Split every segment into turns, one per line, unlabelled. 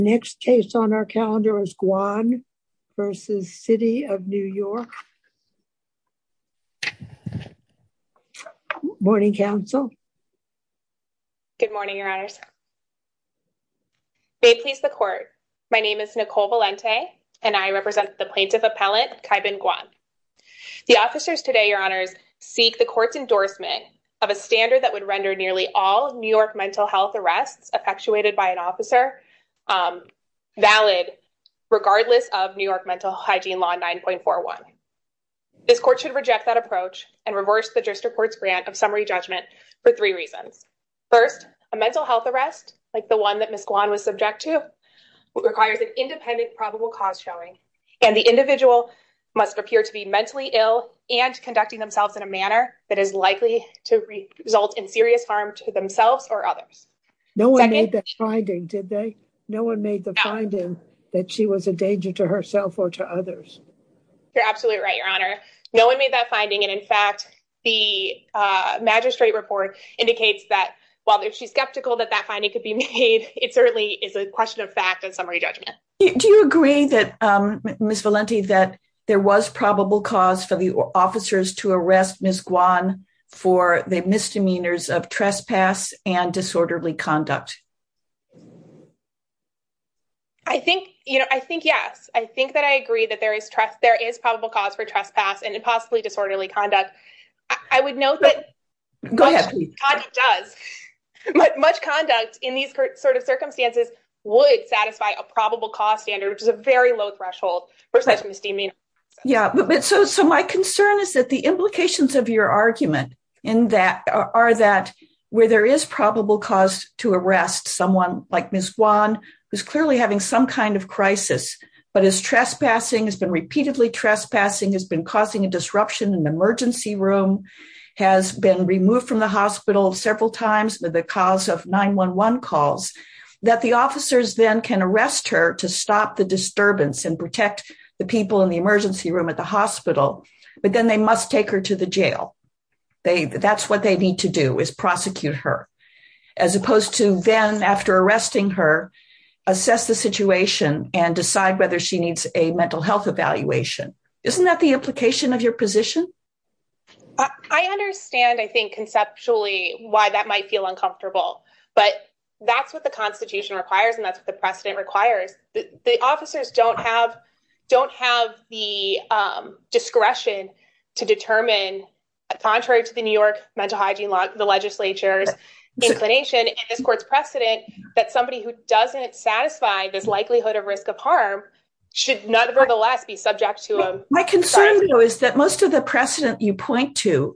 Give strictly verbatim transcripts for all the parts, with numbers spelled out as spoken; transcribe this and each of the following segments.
Next case on our calendar is Guan versus City of New York. Morning, counsel.
Good morning, Your Honors. May it please the court. My name is Nicole Valente, and I represent the plaintiff appellant, Kaibin Guan. The officers today, Your Honors, seek the court's endorsement of a standard that would render nearly all New York mental health arrests effectuated by an officer um, valid, regardless of New York Mental Hygiene Law nine point four one. This court should reject that approach and reverse the district court's grant of summary judgment for three reasons. First, a mental health arrest, like the one that Miz Guan was subject to, requires an independent probable cause showing, and the individual must appear to be mentally ill and conducting themselves in a manner that is likely to re- result in serious harm to themselves or others.
No one
Second,
made that finding, did they? No one made the
no.
finding that she was a danger to herself or to others.
You're absolutely right, Your Honor. No one made that finding, and in fact, the uh, magistrate report indicates that while she's skeptical that that finding could be made, it certainly is a question of fact and summary judgment.
Do you agree that, um, Miz Valente, that there was probable cause for the officers to arrest Miz Guan for the misdemeanors of trespass and disorderly conduct?
I think, you know, I think yes. I think that I agree that there is tres- there is probable cause for trespass and possibly disorderly conduct. I, I would note that
Go
much
ahead, please.
conduct does. Much, much conduct in these sort of circumstances would satisfy a probable cause standard, which is a very low threshold for such misdemeanor.
Yeah, but, but so so my concern is that the implications of your argument in that are, are that where there is probable cause to arrest someone like Miz Guan, who's clearly having some kind of crisis, but is trespassing, has been repeatedly trespassing, has been causing a disruption in the emergency room, has been removed from the hospital several times with the cause of nine one one calls, that the officers then can arrest her to stop the disturbance and protect the people in the emergency room at the hospital, but then they must take her to the jail. They that's what they need to do, is prosecute her, as opposed to then, after arresting her, assess the situation and decide whether she needs a mental health evaluation. Isn't that the implication of your position?
I understand, I think, conceptually why that might feel uncomfortable, but that's what the Constitution requires, and that's what the precedent requires. The, the officers don't have don't have the um, discretion to determine, contrary to the New York mental hygiene law, the legislature's inclination and this court's precedent, that somebody who doesn't satisfy this likelihood of risk of harm should nevertheless be subject to a...
My concern, sorry. though, is that most of the precedent you point to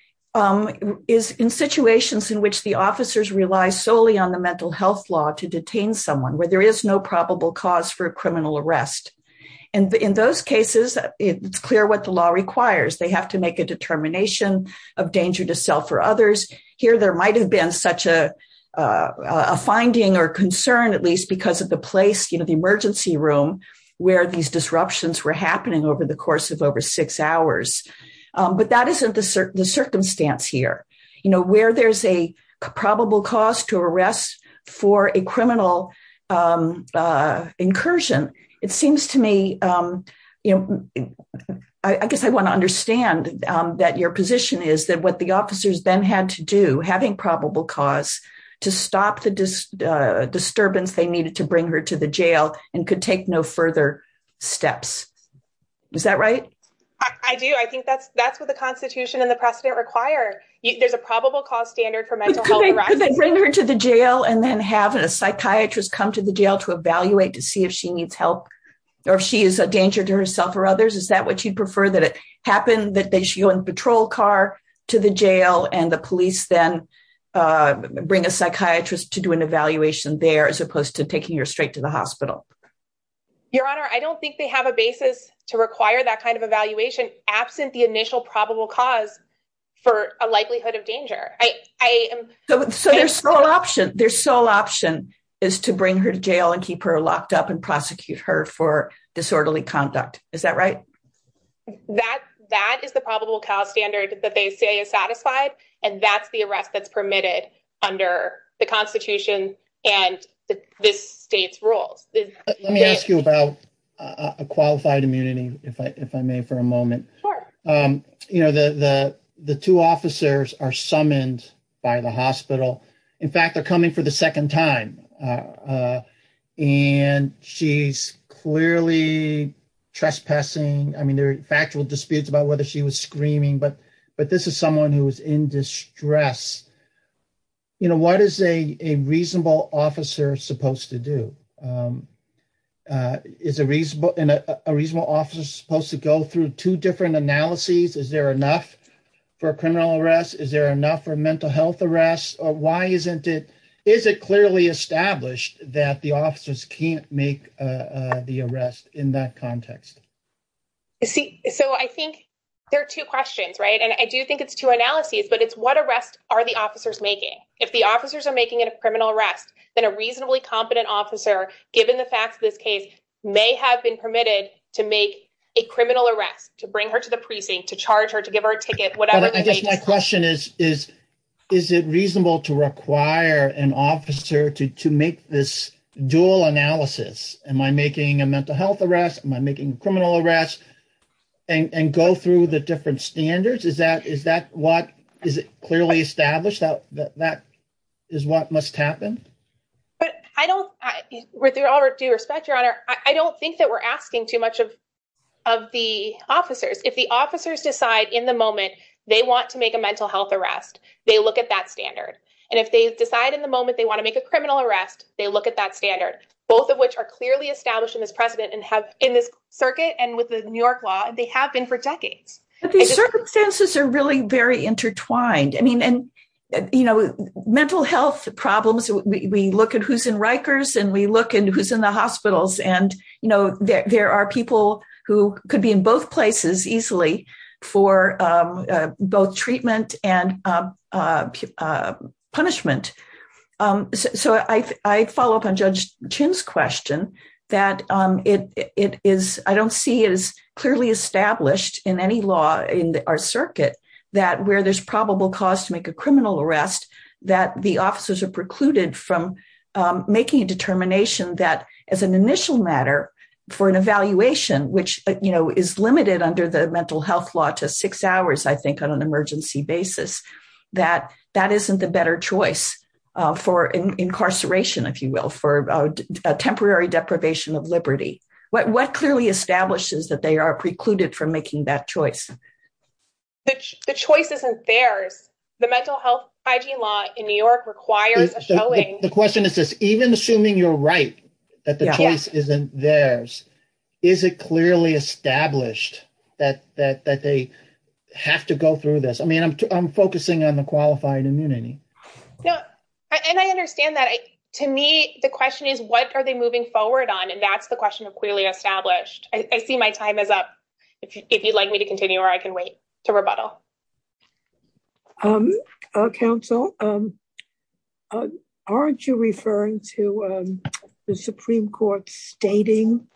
um, is in situations in which the officers rely solely on the mental health law to detain someone, where there is no probable cause for a criminal arrest. And in those cases, it's clear what the law requires. They have to make a determination of danger to self or others. Here, there might have been such a uh, a finding or concern, at least because of the place, you know, the emergency room, where these disruptions were happening over the course of over six hours. Um, but that isn't the, cir- the circumstance here. You know, where there's a probable cause to arrest for a criminal um, uh, incursion, it seems to me, um, you know, I, I guess I want to understand um, that your position is that what the officers then had to do, having probable cause to stop the dis- uh, disturbance, they needed to bring her to the jail and could take no further steps. Is that right?
I, I do. I think that's that's what the Constitution and the precedent require. You, there's a probable cause standard for mental
could
health
they,
arrests.
Could they bring her to the jail and then have a psychiatrist come to the jail to evaluate to see if she needs help or if she is a danger to herself or others? Is that what you'd prefer, that it happen, that they should go in a patrol car to the jail and the police then uh, bring a psychiatrist to do an evaluation there as opposed to taking her straight to the hospital?
Your Honor, I don't think they have a basis to require that kind of evaluation absent the initial probable cause for a likelihood of danger. I, I am.
So, so their sole option, their sole option is to bring her to jail and keep her locked up and prosecute her for disorderly conduct. Is that right?
That that is the probable cause standard that they say is satisfied, and that's the arrest that's permitted under the Constitution and the, this state's rules.
Let me they, ask you about uh, a qualified immunity, if I if I may, for a moment.
Sure.
Um, you know, the the the two officers are summoned by the hospital. In fact, they're coming for the second time, uh, uh, and she's clearly trespassing. I mean, there are factual disputes about whether she was screaming, but but this is someone who is in distress. You know, what is a, a reasonable officer supposed to do? Um, uh, is a reasonable and a, a reasonable officer supposed to go through two different analyses? Is there enough for a criminal arrest? Is there enough for mental health arrest? Or why isn't it? Is it clearly established that the officers can't make uh, uh, the arrest in that context?
See, so I think there are two questions, right? And I do think it's two analyses, but it's what arrest are the officers making? If the officers are making it a criminal arrest, then a reasonably competent officer, given the facts of this case, may have been permitted to make a criminal arrest, to bring her to the precinct, to charge her, to give her a ticket, whatever.
But I guess my question is, is, is it reasonable to require an officer to, to make this dual analysis? Am I making a mental health arrest? Am I making a criminal arrest? And, and go through the different standards? Is that is that what is it clearly established that that, that is what must happen?
But I don't, I, with all due respect, Your Honor, I, I don't think that we're asking too much of of the officers. If the officers decide in the moment they want to make a mental health arrest, they look at that standard. And if they decide in the moment they want to make a criminal arrest, they look at that standard, both of which are clearly established in this precedent and have in this circuit and with the New York law, and they have been for decades.
But these
just,
circumstances are really very intertwined. I mean, and, you know, mental health problems, we, we look at who's in Rikers and we look at who's in the hospitals. And, you know, there, there are people who could be in both places easily for um, uh, both treatment and uh, uh, uh, punishment. Um, so, so I, I follow up on Judge Chin's question that um, it it is, I don't see it as clearly established in any law in the, our circuit that where there's probable cause to make a criminal arrest, that the officers are precluded from um, making a determination that as an initial matter for an evaluation, which, uh, you know, is limited under the mental health law to six hours, I think, on an emergency basis, that that isn't the better choice. Uh, for in, incarceration, if you will, for uh, d- a temporary deprivation of liberty. What what clearly establishes that they are precluded from making that choice?
The, ch- the choice isn't theirs. The mental health hygiene law in New York requires
the,
a showing.
The, the question is this, even assuming you're right, that the yeah. choice yeah. isn't theirs, is it clearly established that that that they have to go through this? I mean, I'm t- I'm focusing on the qualified immunity.
No. And I understand that. I, to me, the question is, what are they moving forward on? And that's the question of clearly established. I, I see my time is up. If, you, if you'd like me to continue, or I can wait to rebuttal.
Um, uh, counsel, um, uh, aren't you referring to um, the Supreme Court stating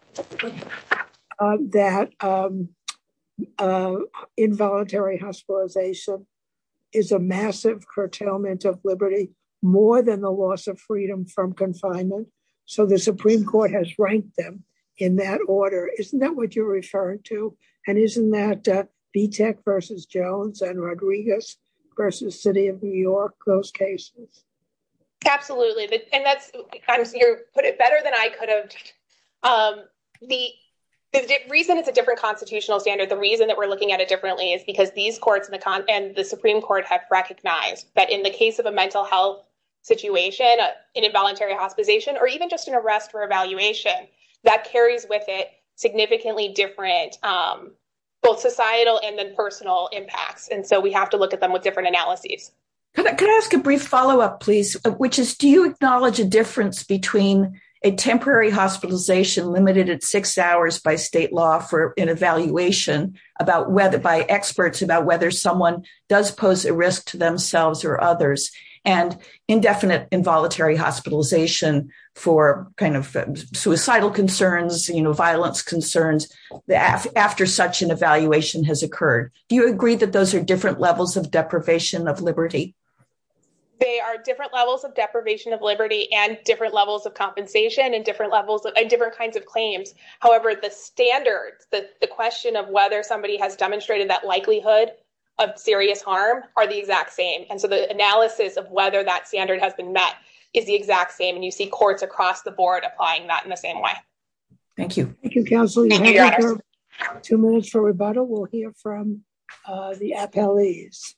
uh, that um, uh, involuntary hospitalization is a massive curtailment of liberty, more than the loss of freedom from confinement? So the Supreme Court has ranked them in that order. Isn't that what you're referring to? And isn't that uh, Vitek versus Jones and Rodriguez versus City of New York, those cases?
Absolutely. And that's, I'm, you put it better than I could have. Um, the The reason it's a different constitutional standard, the reason that we're looking at it differently is because these courts and the con- and the Supreme Court have recognized that in the case of a mental health situation, uh, an involuntary hospitalization, or even just an arrest for evaluation, that carries with it significantly different um, both societal and then personal impacts. And so we have to look at them with different analyses.
Could I, could I ask a brief follow-up, please, which is, do you acknowledge a difference between a temporary hospitalization limited at six hours by state law for an evaluation about whether by experts about whether someone does pose a risk to themselves or others, and indefinite involuntary hospitalization for kind of suicidal concerns, you know, violence concerns after such an evaluation has occurred? Do you agree that those are different levels of deprivation of liberty?
They are different levels of deprivation of liberty and different levels of compensation and different levels of and different kinds of claims. However, the standards, the, the question of whether somebody has demonstrated that likelihood of serious harm are the exact same. And so the analysis of whether that standard has been met is the exact same. And you see courts across the board applying that in the same way.
Thank you.
Thank you, counsel. You
Thank you,
have
Your
like two minutes for rebuttal. We'll hear from uh, the appellees.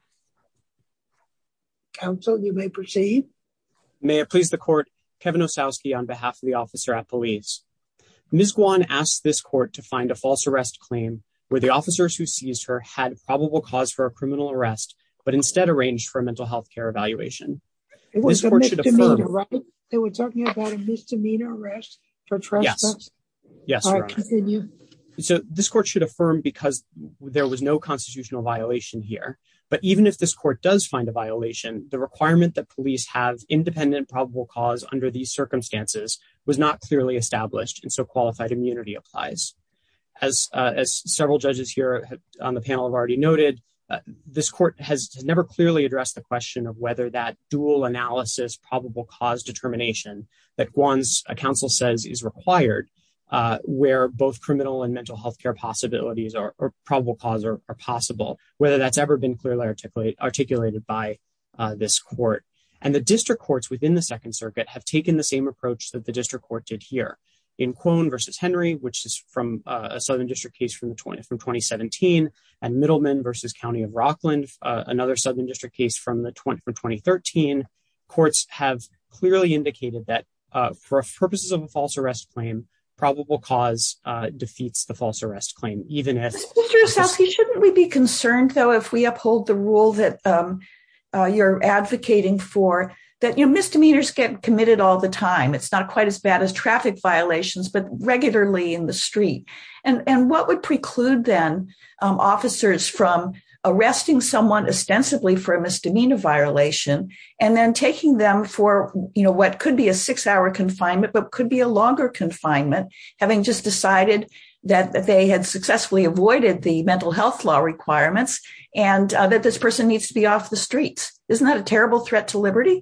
Counsel, you may proceed.
May it please the court, Kevin Osowski on behalf of the officer at police. Miz Guan asked this court to find a false arrest claim where the officers who seized her had probable cause for a criminal arrest, but instead arranged for a mental health care evaluation.
It was
this
a
court should
misdemeanor,
affirm,
right? They were talking about a misdemeanor arrest for trespass.
Yes, yes,
All
Your
right,
Honor.
continue.
So this court should affirm because there was no constitutional violation here. But even if this court does find a violation, the requirement that police have independent probable cause under these circumstances was not clearly established, and so qualified immunity applies. As uh, as several judges here have, on the panel have already noted, uh, this court has, has never clearly addressed the question of whether that dual analysis probable cause determination that Guan's uh, counsel says is required, Uh, where both criminal and mental health care possibilities are, or probable cause are, are possible, whether that's ever been clearly articulate, articulated by uh, this court. And the district courts within the Second Circuit have taken the same approach that the district court did here. In Kwon versus Henry, which is from uh, a Southern District case from the twenty, from twenty seventeen, and Middleman versus County of Rockland, uh, another Southern District case from the twenty, from twenty thirteen, courts have clearly indicated that uh, for purposes of a false arrest claim, probable cause uh, defeats the false arrest claim, even if...
Mister Osowski, shouldn't we be concerned, though, if we uphold the rule that um, uh, you're advocating for, that, you know, misdemeanors get committed all the time. It's not quite as bad as traffic violations, but regularly in the street. And, and what would preclude then um, officers from arresting someone ostensibly for a misdemeanor violation and then taking them for, you know, what could be a six hour confinement, but could be a longer confinement, having just decided that, that they had successfully avoided the mental health law requirements and uh, that this person needs to be off the streets. Isn't that a terrible threat to liberty?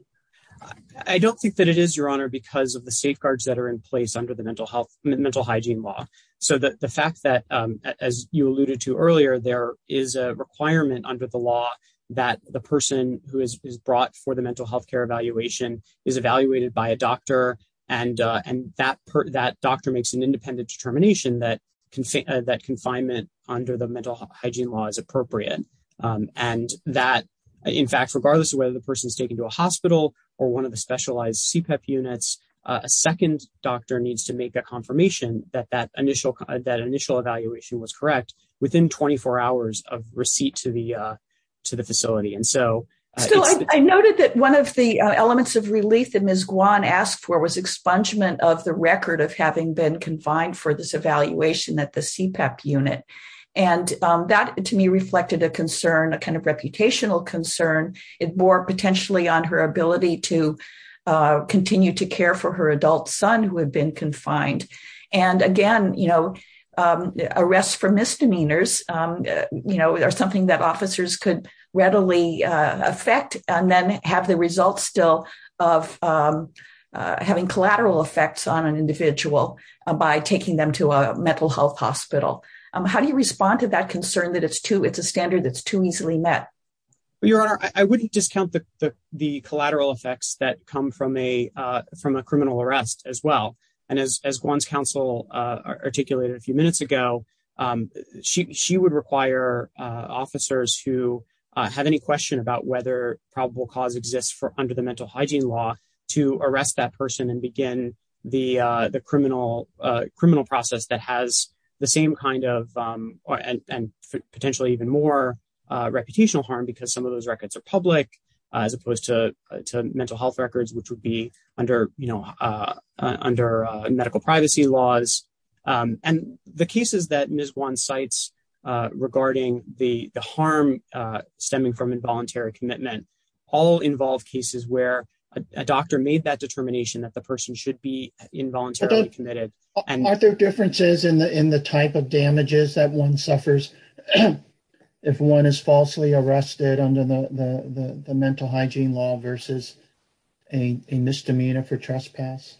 I don't think that it is, Your Honor, because of the safeguards that are in place under the mental health, mental hygiene law. So the, the fact that, um, as you alluded to earlier, there is a requirement under the law that the person who is, is brought for the mental health care evaluation is evaluated by a doctor, and uh, and that per, that doctor makes an independent determination that confi- uh, that confinement under the mental hygiene law is appropriate, um, and that, in fact, regardless of whether the person is taken to a hospital or one of the specialized C PEP units, uh, a second doctor needs to make a confirmation that that initial uh, that initial evaluation was correct within twenty-four hours of receipt to the uh, to the facility. And so, uh,
still,
it's,
I, I noted that one of the uh, elements of relief that Miz Guan asked for was expungement of the record of having been confined for this evaluation at the C PEP unit. And um, that, to me, reflected a concern, a kind of reputational concern. It bore potentially on her ability to uh, continue to care for her adult son who had been confined. And again, you know, um, arrests for misdemeanors, um, uh, you know, are something that officers could readily uh, affect and then have the results still of um, uh, having collateral effects on an individual uh, by taking them to a mental health hospital. Um, how do you respond to that concern that it's too, it's a standard that's too easily met?
Well, Your Honor, I, I wouldn't discount the, the the collateral effects that come from a uh, from a criminal arrest as well. And as as Guan's counsel uh, articulated a few minutes ago, um, she she would require uh, officers who uh, have any question about whether probable cause exists for under the mental hygiene law to arrest that person and begin the uh, the criminal uh, criminal process that has the same kind of um, or, and, and potentially even more uh, reputational harm, because some of those records are public uh, as opposed to uh, to mental health records, which would be under you know uh, uh, under uh, medical privacy laws. Um, and the cases that Miz Guan cites uh, regarding the the harm uh, stemming from involuntary commitment all involve cases where A, a doctor made that determination that the person should be involuntarily committed. And
are there differences in the in the type of damages that one suffers if one is falsely arrested under the, the, the, the mental hygiene law versus a, a misdemeanor for trespass?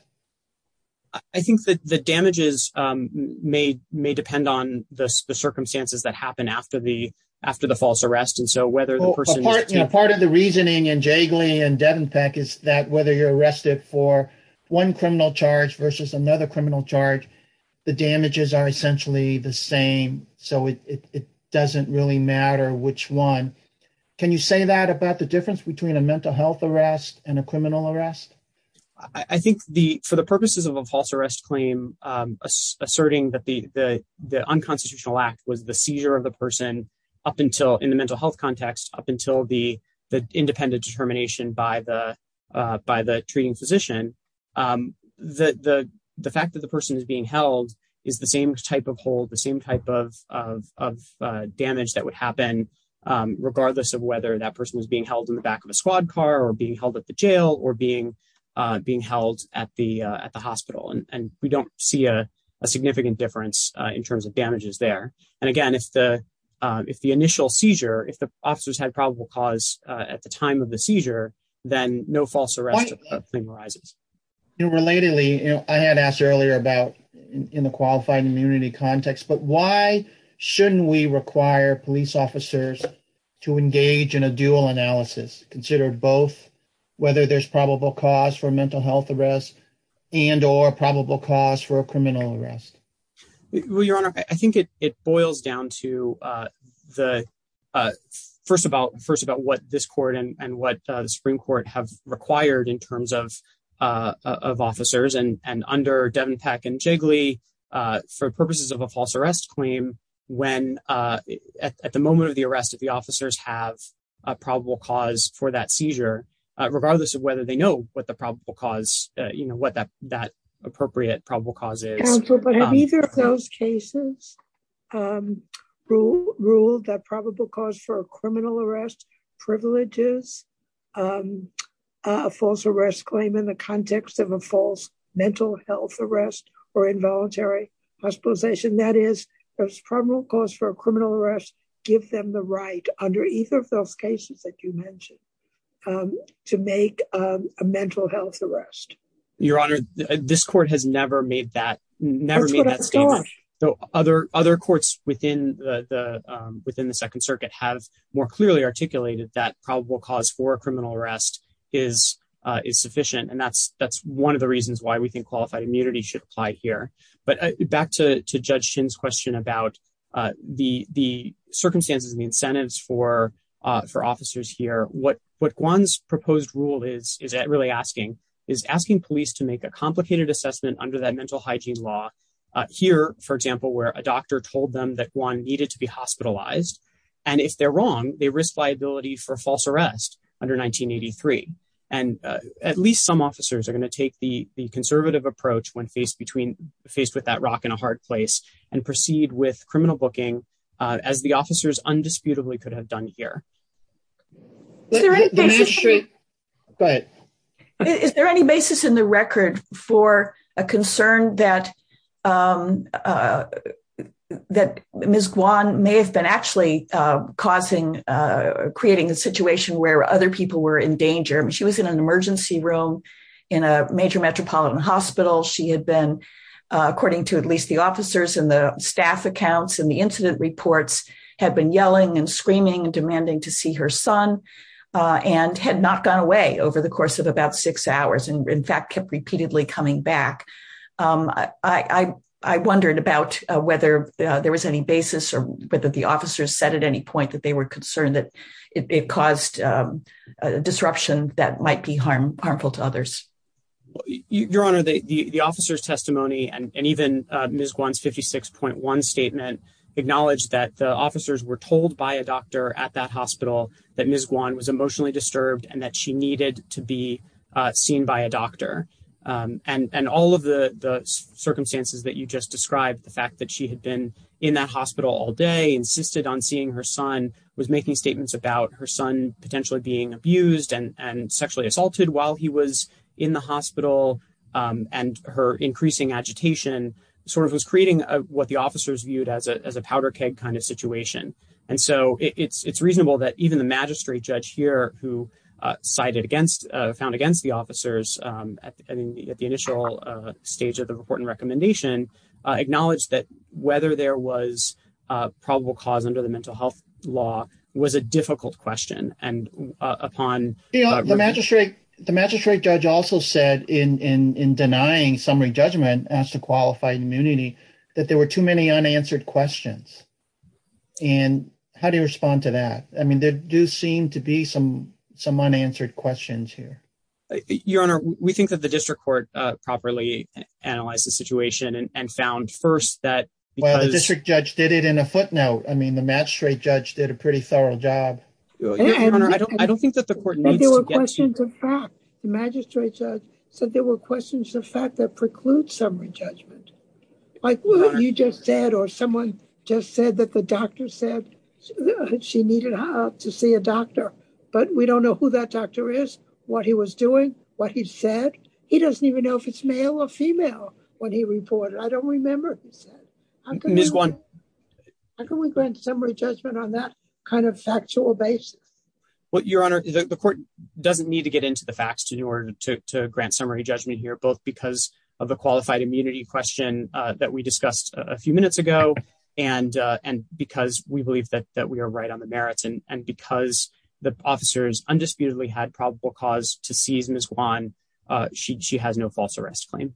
I think that the damages um, may may depend on the, the circumstances that happen after the after the false arrest, and so whether the
well,
person
part,
is
you know, part of the reasoning in Jagley and Devenpeck is that whether you're arrested for one criminal charge versus another criminal charge, the damages are essentially the same. So it, it, it doesn't really matter which one. Can you say that about the difference between a mental health arrest and a criminal arrest?
I think the for the purposes of a false arrest claim, um, ass- asserting that the, the the unconstitutional act was the seizure of the person up until, in the mental health context, up until the the independent determination by the uh, by the treating physician, um, the the the fact that the person is being held is the same type of hold, the same type of of of uh, damage that would happen, um, regardless of whether that person was being held in the back of a squad car or being held at the jail or being Uh, being held at the uh, at the hospital, and, and we don't see a, a significant difference uh, in terms of damages there. And again, if the uh, if the initial seizure, if the officers had probable cause uh, at the time of the seizure, then no false arrest uh, claim arises.
You know, relatedly, you know, I had asked earlier about in, in the qualified immunity context, but why shouldn't we require police officers to engage in a dual analysis, consider both whether there's probable cause for mental health arrest and or probable cause for a criminal arrest?
Well, Your Honor, I think it, it boils down to uh, the uh, first about first about what this court and, and what uh, the Supreme Court have required in terms of uh, of officers, and, and under Devenpeck and Jagley, uh, for purposes of a false arrest claim, when uh, at, at the moment of the arrest, if the officers have a probable cause for that seizure, Uh, regardless of whether they know what the probable cause, uh, you know, what that that appropriate probable cause is.
Counsel, but have
um,
either of those cases um, rule, ruled that probable cause for a criminal arrest privileges um, a false arrest claim in the context of a false mental health arrest or involuntary hospitalization? That is, there's probable cause for a criminal arrest, give them the right under either of those cases that you mentioned Um, to make um, a mental health arrest.
Your Honor, th- this court has never made that, never
That's
made
what
that
I
statement.
thought.
So other other courts within the the um, within the Second Circuit have more clearly articulated that probable cause for a criminal arrest is uh, is sufficient, and that's that's one of the reasons why we think qualified immunity should apply here. But uh, back to to Judge Shin's question about uh, the the circumstances and the incentives for uh, for officers here. What What Guan's proposed rule is, is really asking, is asking police to make a complicated assessment under that mental hygiene law. Uh, here, for example, where a doctor told them that Guan needed to be hospitalized. And if they're wrong, they risk liability for false arrest under nineteen eighty-three. And uh, at least some officers are going to take the, the conservative approach when faced between faced with that rock and a hard place and proceed with criminal booking uh, as the officers undisputably could have done here.
Is there, any
the, the
basis,
Go ahead.
is there any basis in the record for a concern that um, uh, that Miz Guan may have been actually uh, causing, uh, creating a situation where other people were in danger? I mean, she was in an emergency room in a major metropolitan hospital. She had been, uh, according to at least the officers and the staff accounts and the incident reports, had been yelling and screaming and demanding to see her son. Uh, and had not gone away over the course of about six hours, and in fact kept repeatedly coming back. Um, I, I, I wondered about uh, whether uh, there was any basis, or whether the officers said at any point that they were concerned that it, it caused um, a disruption that might be harm, harmful to others.
Your Honor, the, the, the officer's testimony and, and even uh, Miz Guan's fifty-six point one statement acknowledged that the officers were told by a doctor at that hospital that Miz Guan was emotionally disturbed and that she needed to be uh, seen by a doctor. Um, and, and all of the, the circumstances that you just described, the fact that she had been in that hospital all day, insisted on seeing her son, was making statements about her son potentially being abused and, and sexually assaulted while he was in the hospital, um, and her increasing agitation sort of was creating a, what the officers viewed as a as a powder keg kind of situation. And so it, it's it's reasonable that even the magistrate judge here, who uh, cited against, uh, found against the officers um, at, at, the, at the initial uh, stage of the report and recommendation, uh, acknowledged that whether there was uh, probable cause under the mental health law was a difficult question. And uh, upon
you know,
uh,
the magistrate, the magistrate judge also said in in in denying summary judgment as to qualified immunity that there were too many unanswered questions. And how do you respond to that? I mean, there do seem to be some some unanswered questions here.
Your Honor, we think that the district court uh, properly analyzed the situation and, and found first that because...
Well, the district judge did it in a footnote. I mean, the magistrate judge did a pretty thorough job.
Your, Your Honor, I don't I don't think that the court needs
there were
to get
questions
to...
of fact. The magistrate judge said there were questions of fact that preclude summary judgment. Like what you just said, or someone just said that the doctor said she needed uh, to see a doctor, but we don't know who that doctor is, what he was doing, what he said. He doesn't even know if it's male or female when he reported. I don't remember, he said.
Miz Guan.
How can we grant summary judgment on that kind of factual basis?
Well, Your Honor, the, the court doesn't need to get into the facts in order to, to grant summary judgment here, both because of the qualified immunity question uh, that we discussed a, a few minutes ago, and uh, and because we believe that that we are right on the merits, and, and because the officers undisputedly had probable cause to seize Miz Guan, uh, she she has no false arrest claim.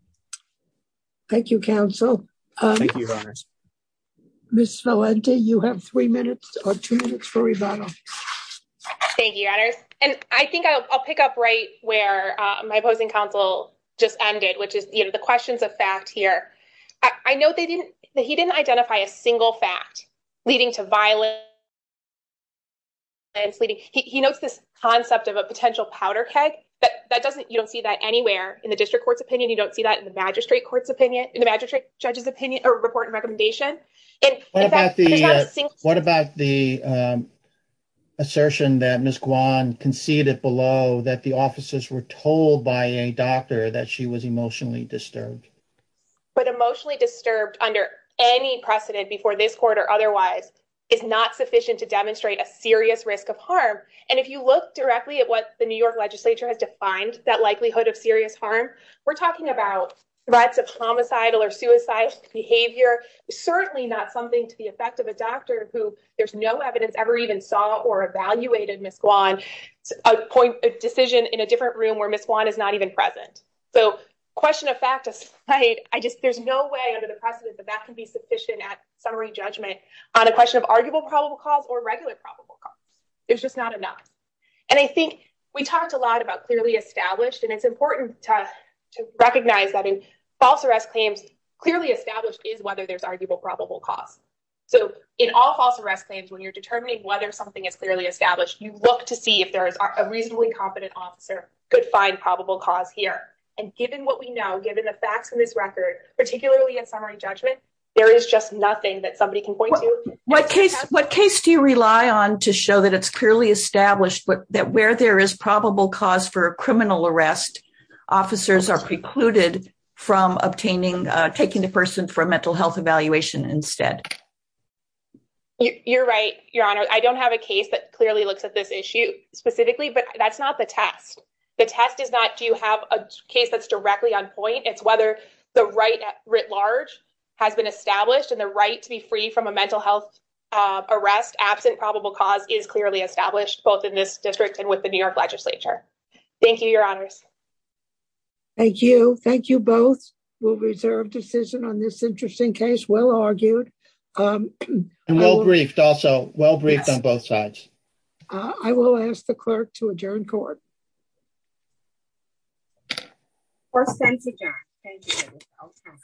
Thank you, counsel. Um,
Thank you, Your Honors.
Miz Valente, you have three minutes or two minutes for rebuttal.
Thank you, Your Honors. And I think I'll, I'll pick up right where uh, my opposing counsel just ended, which is, you know, the questions of fact here. I, I know they didn't, that he didn't identify a single fact leading to violence. Leading, he, he notes this concept of a potential powder keg. That that doesn't, you don't see that anywhere in the district court's opinion. You don't see that in the magistrate court's opinion, in the magistrate judge's opinion or report and recommendation. And
what about
fact,
the uh,
single...
what about the um, assertion that Miz Guan conceded below that the officers were told by a doctor that she was emotionally disturbed?
But emotionally disturbed under any precedent before this court or otherwise is not sufficient to demonstrate a serious risk of harm. And if you look directly at what the New York legislature has defined that likelihood of serious harm, we're talking about threats of homicidal or suicidal behavior, certainly not something to the effect of a doctor who there's no evidence ever even saw or evaluated Miz Guan, a point a decision in a different room where Miz Guan is not even present. So question of fact aside, I just, there's no way under the precedent that that can be sufficient at summary judgment on a question of arguable probable cause or regular probable cause. There's just not enough. And I think we talked a lot about clearly established, and it's important to, to recognize that in false arrest claims, clearly established is whether there's arguable probable cause. So in all false arrest claims, when you're determining whether something is clearly established, you look to see if there is a reasonably competent officer could find probable cause here. And given what we know, given the facts in this record, particularly in summary judgment, there is just nothing that somebody can point
what,
to.
What case What case do you rely on to show that it's clearly established but that where there is probable cause for a criminal arrest, officers are precluded from obtaining, uh, taking the person for a mental health evaluation instead?
You're right, Your Honor. I don't have a case that clearly looks at this issue specifically, but that's not the test. The test is not, do you have a case that's directly on point? It's whether the right writ large has been established and the right to be free from a mental health uh, arrest absent probable cause is clearly established, both in this district and with the New York legislature. Thank you, Your Honors.
Thank you. Thank you both. We'll reserve decision on this interesting case. Well argued. Um,
and well will, briefed also. Well briefed yes. on both sides.
Uh, I will ask the clerk to adjourn court.
Or stands adjourned. Thank you. Okay.